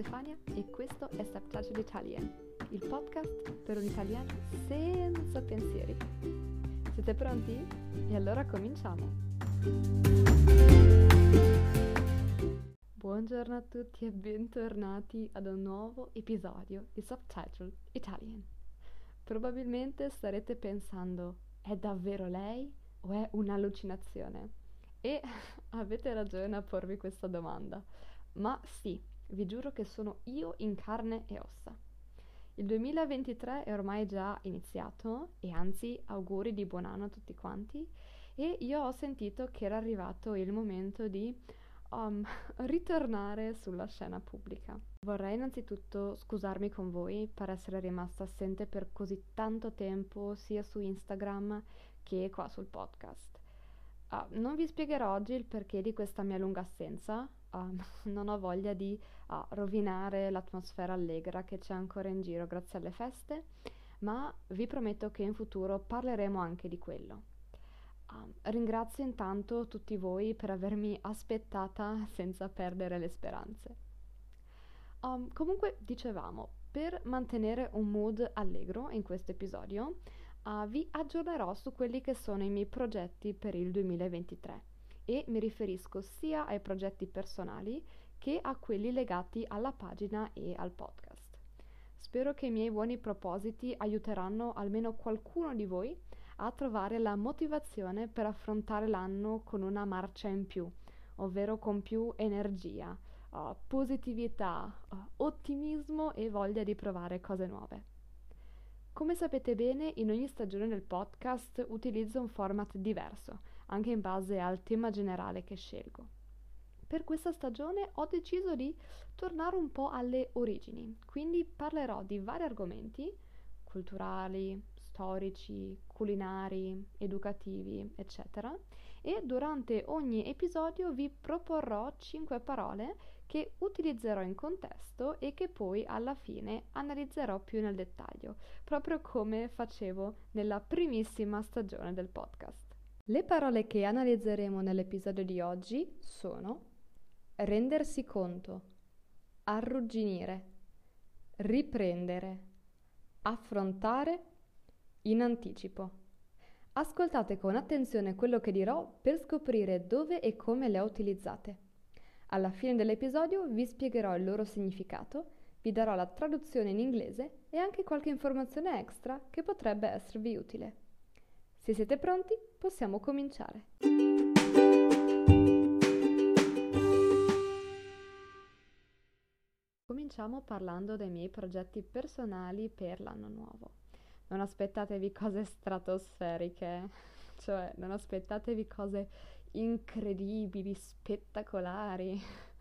Stefania e questo è Subtitled Italian, il podcast per un italiano senza pensieri. Siete pronti? E allora cominciamo! Buongiorno a tutti e bentornati ad un nuovo episodio di Subtitled Italian. Probabilmente starete pensando, è davvero lei o è un'allucinazione? E avete ragione a porvi questa domanda. Ma sì, vi giuro che sono io in carne e ossa. Il 2023 è ormai già iniziato e anzi auguri di buon anno a tutti quanti e io ho sentito che era arrivato il momento di ritornare sulla scena pubblica. Vorrei innanzitutto scusarmi con voi per essere rimasta assente per così tanto tempo sia su Instagram che qua sul podcast. Non vi spiegherò oggi il perché di questa mia lunga assenza, non ho voglia di rovinare l'atmosfera allegra che c'è ancora in giro grazie alle feste, ma vi prometto che in futuro parleremo anche di quello. Ringrazio intanto tutti voi per avermi aspettata senza perdere le speranze. Comunque, dicevamo, per mantenere un mood allegro in questo episodio, vi aggiornerò su quelli che sono i miei progetti per il 2023 e mi riferisco sia ai progetti personali che a quelli legati alla pagina e al podcast. Spero che i miei buoni propositi aiuteranno almeno qualcuno di voi a trovare la motivazione per affrontare l'anno con una marcia in più, ovvero con più energia, positività, ottimismo e voglia di provare cose nuove. Come sapete bene, in ogni stagione del podcast utilizzo un format diverso, anche in base al tema generale che scelgo. Per questa stagione ho deciso di tornare un po' alle origini, quindi parlerò di vari argomenti culturali, storici, culinari, educativi, eccetera, e durante ogni episodio vi proporrò 5 parole che utilizzerò in contesto e che poi alla fine analizzerò più nel dettaglio, proprio come facevo nella primissima stagione del podcast. Le parole che analizzeremo nell'episodio di oggi sono rendersi conto, arrugginire, riprendere, affrontare, in anticipo. Ascoltate con attenzione quello che dirò per scoprire dove e come le ho utilizzate. Alla fine dell'episodio vi spiegherò il loro significato, vi darò la traduzione in inglese e anche qualche informazione extra che potrebbe esservi utile. Se siete pronti, possiamo cominciare. Cominciamo parlando dei miei progetti personali per l'anno nuovo. Non aspettatevi cose stratosferiche, cioè non aspettatevi cose incredibili, spettacolari.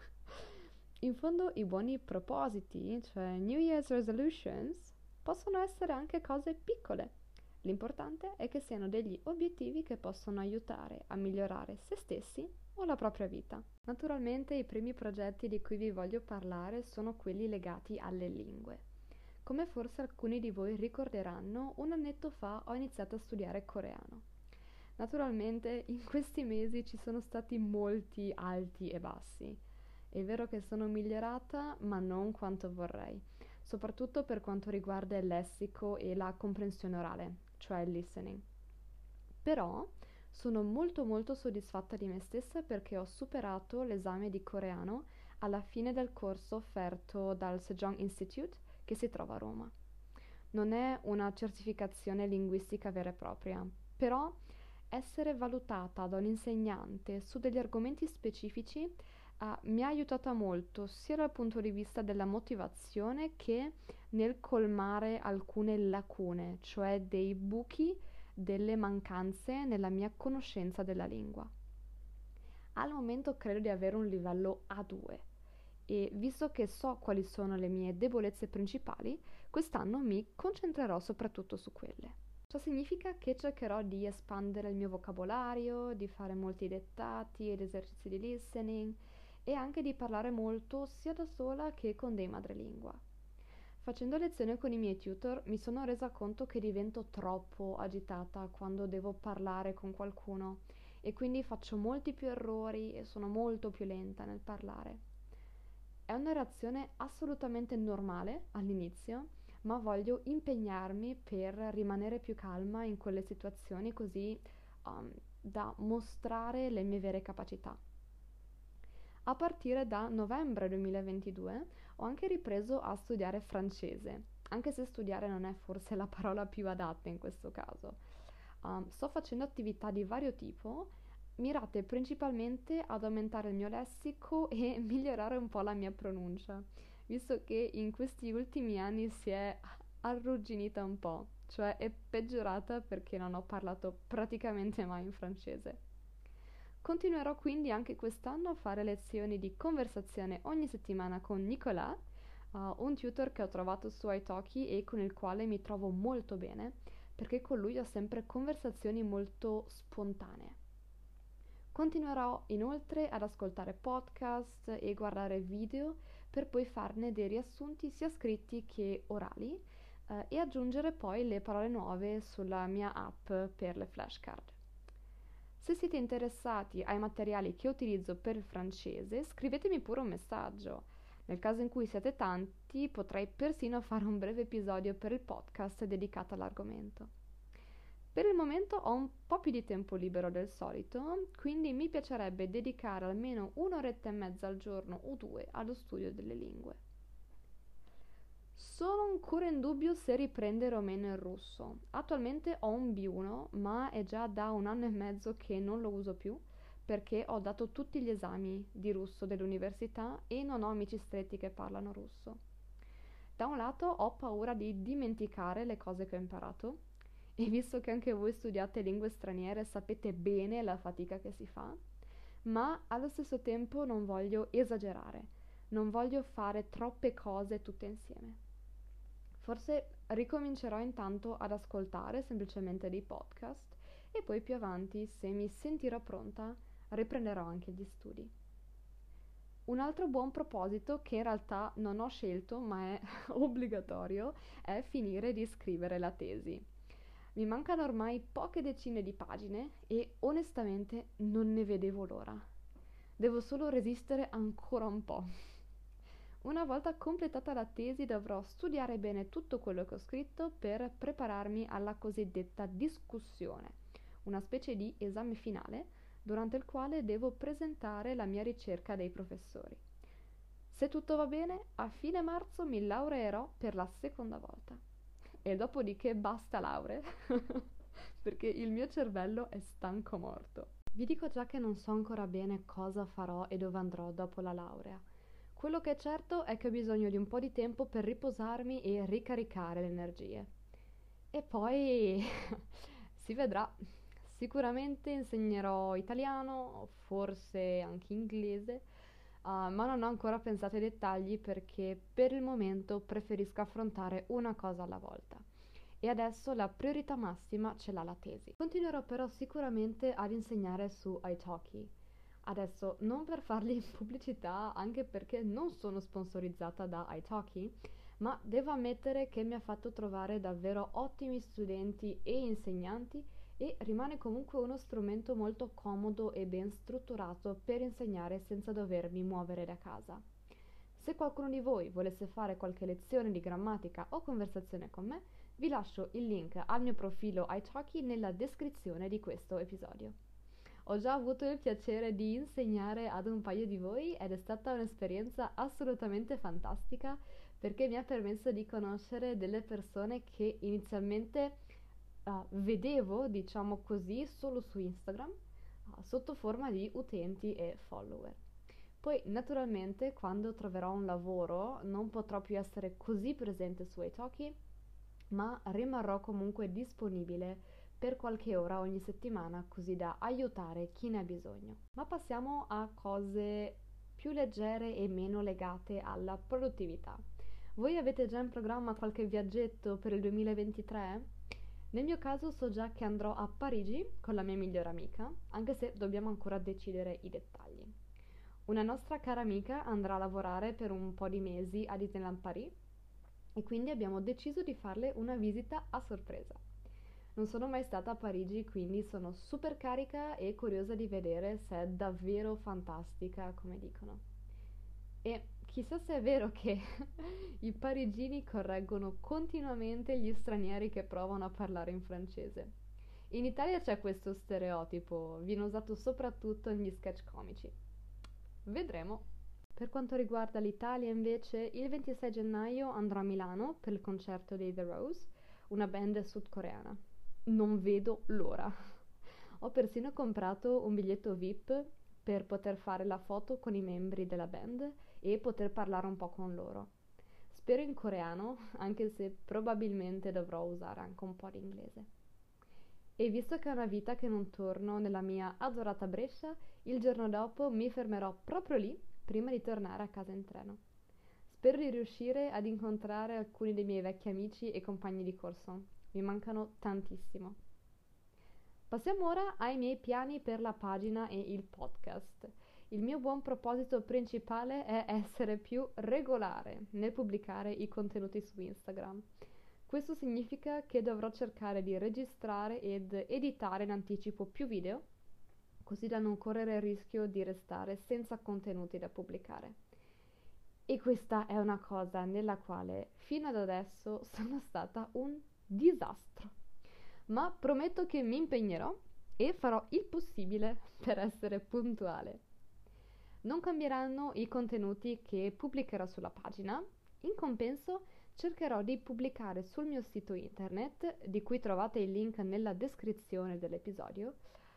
In fondo i buoni propositi, cioè New Year's Resolutions, possono essere anche cose piccole. L'importante è che siano degli obiettivi che possono aiutare a migliorare se stessi o la propria vita. Naturalmente i primi progetti di cui vi voglio parlare sono quelli legati alle lingue. Come forse alcuni di voi ricorderanno, un annetto fa ho iniziato a studiare coreano. Naturalmente in questi mesi ci sono stati molti alti e bassi. È vero che sono migliorata, ma non quanto vorrei, soprattutto per quanto riguarda il lessico e la comprensione orale, cioè il listening. Però sono molto soddisfatta di me stessa perché ho superato l'esame di coreano alla fine del corso offerto dal Sejong Institute che si trova a Roma. Non è una certificazione linguistica vera e propria, però essere valutata da un insegnante su degli argomenti specifici mi ha aiutata molto sia dal punto di vista della motivazione che nel colmare alcune lacune, cioè dei buchi, delle mancanze nella mia conoscenza della lingua. Al momento credo di avere un livello A2 e visto che so quali sono le mie debolezze principali, quest'anno mi concentrerò soprattutto su quelle. Ciò significa che cercherò di espandere il mio vocabolario, di fare molti dettati ed esercizi di listening e anche di parlare molto sia da sola che con dei madrelingua. Facendo lezione con i miei tutor mi sono resa conto che divento troppo agitata quando devo parlare con qualcuno e quindi faccio molti più errori e sono molto più lenta nel parlare. È una reazione assolutamente normale all'inizio, ma voglio impegnarmi per rimanere più calma in quelle situazioni così da mostrare le mie vere capacità. A partire da novembre 2022 ho anche ripreso a studiare francese, anche se studiare non è forse la parola più adatta in questo caso. Sto facendo attività di vario tipo, mirate principalmente ad aumentare il mio lessico e migliorare un po' la mia pronuncia, visto che in questi ultimi anni si è arrugginita un po', cioè è peggiorata perché non ho parlato praticamente mai in francese. Continuerò quindi anche quest'anno a fare lezioni di conversazione ogni settimana con Nicolas, un tutor che ho trovato su Italki e con il quale mi trovo molto bene, perché con lui ho sempre conversazioni molto spontanee. Continuerò inoltre ad ascoltare podcast e guardare video per poi farne dei riassunti sia scritti che orali e aggiungere poi le parole nuove sulla mia app per le flashcard. Se siete interessati ai materiali che utilizzo per il francese, scrivetemi pure un messaggio. Nel caso in cui siete tanti, potrei persino fare un breve episodio per il podcast dedicato all'argomento. Per il momento ho un po' più di tempo libero del solito, quindi mi piacerebbe dedicare almeno un'oretta e mezza al giorno o due allo studio delle lingue. Sono ancora in dubbio se riprendere o meno il russo. Attualmente ho un B1, ma è già da 1 anno e mezzo che non lo uso più perché ho dato tutti gli esami di russo dell'università e non ho amici stretti che parlano russo. Da un lato ho paura di dimenticare le cose che ho imparato e visto che anche voi studiate lingue straniere sapete bene la fatica che si fa, ma allo stesso tempo non voglio esagerare, non voglio fare troppe cose tutte insieme. Forse ricomincerò intanto ad ascoltare semplicemente dei podcast e poi più avanti, se mi sentirò pronta, riprenderò anche gli studi. Un altro buon proposito che in realtà non ho scelto ma è obbligatorio è finire di scrivere la tesi. Mi mancano ormai poche decine di pagine e onestamente non ne vedevo l'ora. Devo solo resistere ancora un po'. Una volta completata la tesi dovrò studiare bene tutto quello che ho scritto per prepararmi alla cosiddetta discussione, una specie di esame finale durante il quale devo presentare la mia ricerca dei professori. Se tutto va bene, a fine marzo mi laureerò per la seconda volta. E dopodiché basta lauree, perché il mio cervello è stanco morto. Vi dico già che non so ancora bene cosa farò e dove andrò dopo la laurea. Quello che è certo è che ho bisogno di un po' di tempo per riposarmi e ricaricare le energie. E poi si vedrà. Sicuramente insegnerò italiano, forse anche inglese, ma non ho ancora pensato ai dettagli perché per il momento preferisco affrontare una cosa alla volta. E adesso la priorità massima ce l'ha la tesi. Continuerò però sicuramente ad insegnare su Italki. Adesso, non per fargli pubblicità, anche perché non sono sponsorizzata da Italki, ma devo ammettere che mi ha fatto trovare davvero ottimi studenti e insegnanti e rimane comunque uno strumento molto comodo e ben strutturato per insegnare senza dovermi muovere da casa. Se qualcuno di voi volesse fare qualche lezione di grammatica o conversazione con me, vi lascio il link al mio profilo Italki nella descrizione di questo episodio. Ho già avuto il piacere di insegnare ad un paio di voi ed è stata un'esperienza assolutamente fantastica perché mi ha permesso di conoscere delle persone che inizialmente vedevo, diciamo così, solo su Instagram, sotto forma di utenti e follower. Poi naturalmente quando troverò un lavoro non potrò più essere così presente su Italki, ma rimarrò comunque disponibile per qualche ora ogni settimana così da aiutare chi ne ha bisogno. Ma passiamo a cose più leggere e meno legate alla produttività. Voi avete già in programma qualche viaggetto per il 2023? Nel mio caso so già che andrò a Parigi con la mia migliore amica, anche se dobbiamo ancora decidere i dettagli. Una nostra cara amica andrà a lavorare per un po' di mesi a Disneyland Paris e quindi abbiamo deciso di farle una visita a sorpresa. Non sono mai stata a Parigi, quindi sono super carica e curiosa di vedere se è davvero fantastica, come dicono. E chissà se è vero che i parigini correggono continuamente gli stranieri che provano a parlare in francese. In Italia c'è questo stereotipo, viene usato soprattutto negli sketch comici. Vedremo. Per quanto riguarda l'Italia, invece, il 26 gennaio andrò a Milano per il concerto dei The Rose, una band sudcoreana. Non vedo l'ora. Ho persino comprato un biglietto VIP per poter fare la foto con i membri della band e poter parlare un po' con loro. Spero in coreano, anche se probabilmente dovrò usare anche un po' di inglese. E visto che è una vita che non torno nella mia adorata Brescia, il giorno dopo mi fermerò proprio lì prima di tornare a casa in treno. Spero di riuscire ad incontrare alcuni dei miei vecchi amici e compagni di corso. Mi mancano tantissimo. Passiamo ora ai miei piani per la pagina e il podcast. Il mio buon proposito principale è essere più regolare nel pubblicare i contenuti su Instagram. Questo significa che dovrò cercare di registrare ed editare in anticipo più video, così da non correre il rischio di restare senza contenuti da pubblicare. E questa è una cosa nella quale fino ad adesso sono stata un disastro. Ma prometto che mi impegnerò e farò il possibile per essere puntuale. Non cambieranno i contenuti che pubblicherò sulla pagina, in compenso cercherò di pubblicare sul mio sito internet, di cui trovate il link nella descrizione dell'episodio.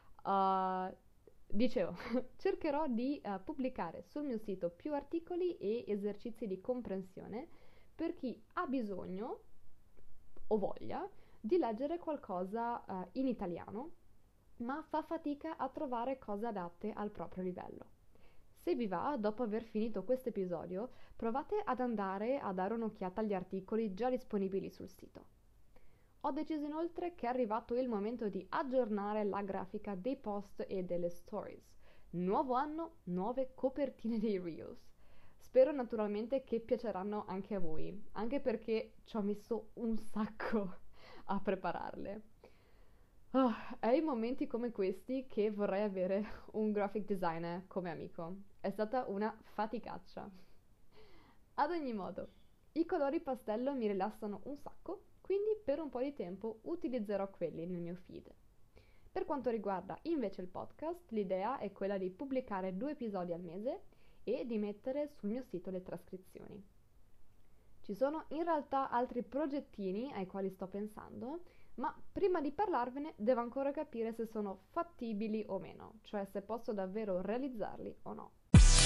Cercherò di pubblicare sul mio sito più articoli e esercizi di comprensione per chi ha bisogno o voglia di leggere qualcosa in italiano, ma fa fatica a trovare cose adatte al proprio livello. Se vi va, dopo aver finito questo episodio, provate ad andare a dare un'occhiata agli articoli già disponibili sul sito. Ho deciso inoltre che è arrivato il momento di aggiornare la grafica dei post e delle stories. Nuovo anno, nuove copertine dei Reels. Spero naturalmente che piaceranno anche a voi, anche perché ci ho messo un sacco a prepararle. È in momenti come questi che vorrei avere un graphic designer come amico. È stata una faticaccia. Ad ogni modo, i colori pastello mi rilassano un sacco, quindi per un po' di tempo utilizzerò quelli nel mio feed. Per quanto riguarda invece il podcast, l'idea è quella di pubblicare 2 episodi al mese e di mettere sul mio sito le trascrizioni. Ci sono in realtà altri progettini ai quali sto pensando, ma prima di parlarvene devo ancora capire se sono fattibili o meno, cioè se posso davvero realizzarli o no.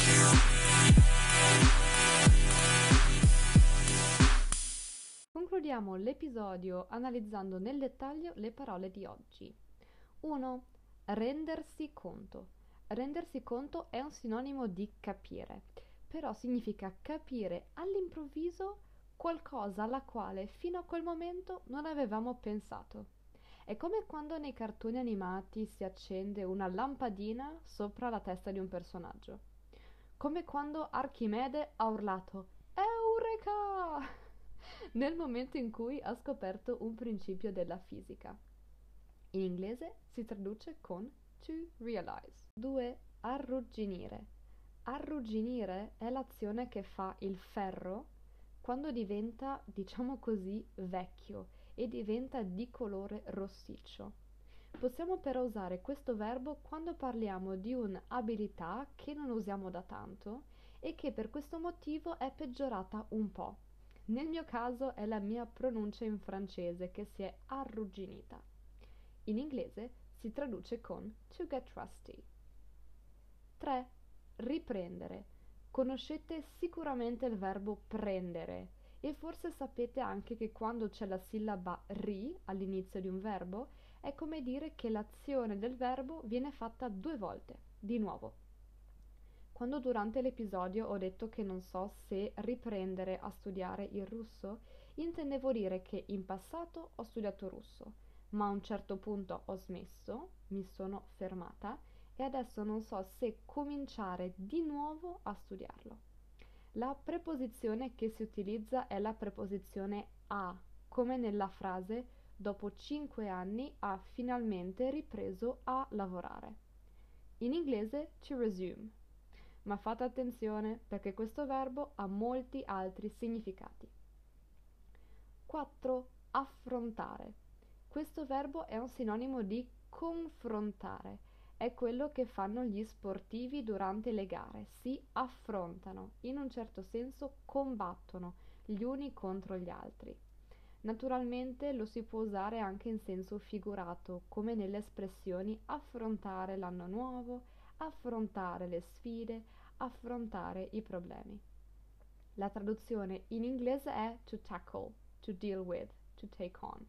Concludiamo l'episodio analizzando nel dettaglio le parole di oggi. 1. Rendersi conto. Rendersi conto è un sinonimo di capire, però significa capire all'improvviso qualcosa alla quale fino a quel momento non avevamo pensato. È come quando nei cartoni animati si accende una lampadina sopra la testa di un personaggio. Come quando Archimede ha urlato Eureka! Nel momento in cui ha scoperto un principio della fisica. In inglese si traduce con to realize. 2. Arrugginire. Arrugginire è l'azione che fa il ferro quando diventa, diciamo così, vecchio e diventa di colore rossiccio. Possiamo però usare questo verbo quando parliamo di un'abilità che non usiamo da tanto e che per questo motivo è peggiorata un po'. Nel mio caso è la mia pronuncia in francese che si è arrugginita. In inglese si traduce con to get rusty. 3. Riprendere. Conoscete sicuramente il verbo prendere e forse sapete anche che quando c'è la sillaba ri all'inizio di un verbo è come dire che l'azione del verbo viene fatta 2 volte, di nuovo. Quando durante l'episodio ho detto che non so se riprendere a studiare il russo, intendevo dire che in passato ho studiato russo, ma a un certo punto ho smesso, mi sono fermata e adesso non so se cominciare di nuovo a studiarlo. La preposizione che si utilizza è la preposizione a, come nella frase dopo 5 anni ha finalmente ripreso a lavorare. In inglese to resume. ma fate attenzione perché questo verbo ha molti altri significati. 4. Affrontare. Questo verbo è un sinonimo di confrontare. È quello che fanno gli sportivi durante le gare. Si affrontano, in un certo senso combattono gli uni contro gli altri. Naturalmente lo si può usare anche in senso figurato, come nelle espressioni affrontare l'anno nuovo, affrontare le sfide, affrontare i problemi. La traduzione in inglese è to tackle, to deal with, to take on.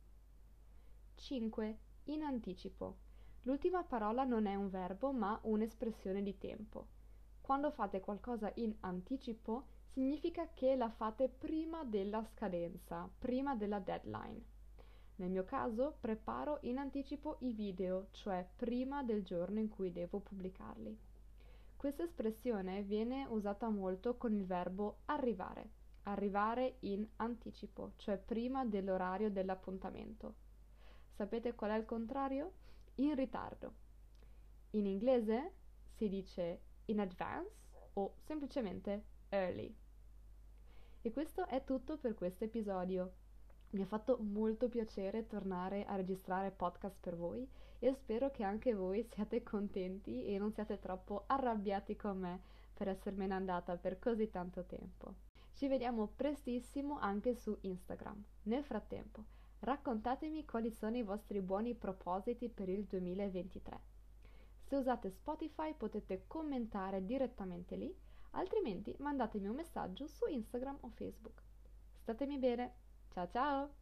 5. In anticipo. L'ultima parola non è un verbo ma un'espressione di tempo. Quando fate qualcosa in anticipo significa che la fate prima della scadenza, prima della deadline. Nel mio caso preparo in anticipo i video, cioè prima del giorno in cui devo pubblicarli. Questa espressione viene usata molto con il verbo arrivare, arrivare in anticipo, cioè prima dell'orario dell'appuntamento. Sapete qual è il contrario? In ritardo. In inglese si dice in advance o semplicemente early. E questo è tutto per questo episodio. Mi ha fatto molto piacere tornare a registrare podcast per voi e spero che anche voi siate contenti e non siate troppo arrabbiati con me per essermene andata per così tanto tempo. Ci vediamo prestissimo anche su Instagram. Nel frattempo, raccontatemi quali sono i vostri buoni propositi per il 2023. Se usate Spotify potete commentare direttamente lì, altrimenti mandatemi un messaggio su Instagram o Facebook. Statemi bene, ciao ciao!